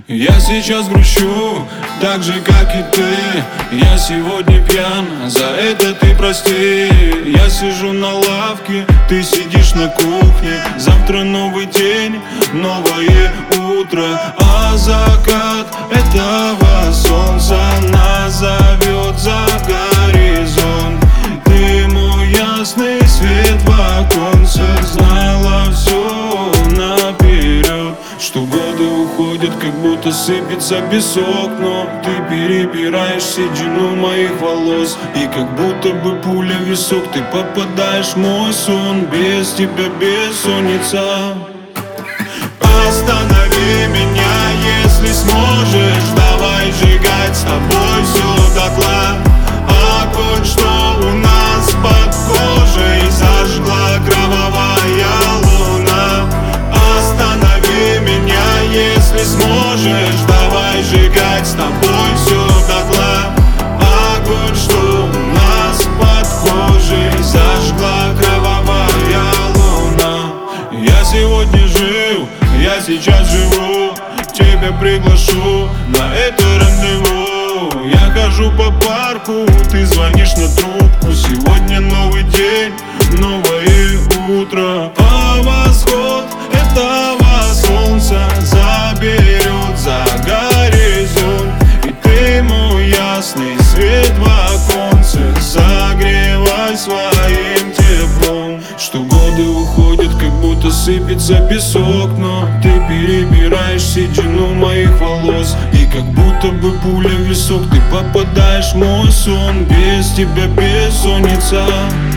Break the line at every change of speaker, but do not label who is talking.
Я сейчас грущу, так же как и ты. Я сегодня пьян, за это ты прости. Я сижу на лавке, ты сидишь на кухне. Завтра новый день, новое утро, а закат этого солнца нас зовет за горизонт. Ты мой ясный свет в оконце, знала все наперед, что годы уходят, как будто сыпется песок. Но ты перебираешь седину моих волос, и как будто бы пуля в висок ты попадаешь в мой сон. Без тебя бессонница. Останови меня, если сможешь. Давай сжигать с тобой все дотла. Огонь, что у нас под кожей, зажгла кровавая луна. Останови меня, если сможешь. Давай сжигать с тобой все дотла. Огонь, что у нас под кожей, зажгла кровавая луна. Я сегодня жил, я сейчас живу, тебя приглашу на это рандеву. Я хожу по парку, ты звонишь на трубку. Сегодня новый день, новое утро, а восход этого солнца заберет за горизонт. И ты мой ясный свет в оконце, согревай своим теплом. Что годы уходят, как будто сыпется песок, но ты перебираешь седину моих волос, и как будто бы пуля в висок ты попадаешь в мой сон. Без тебя бессонница.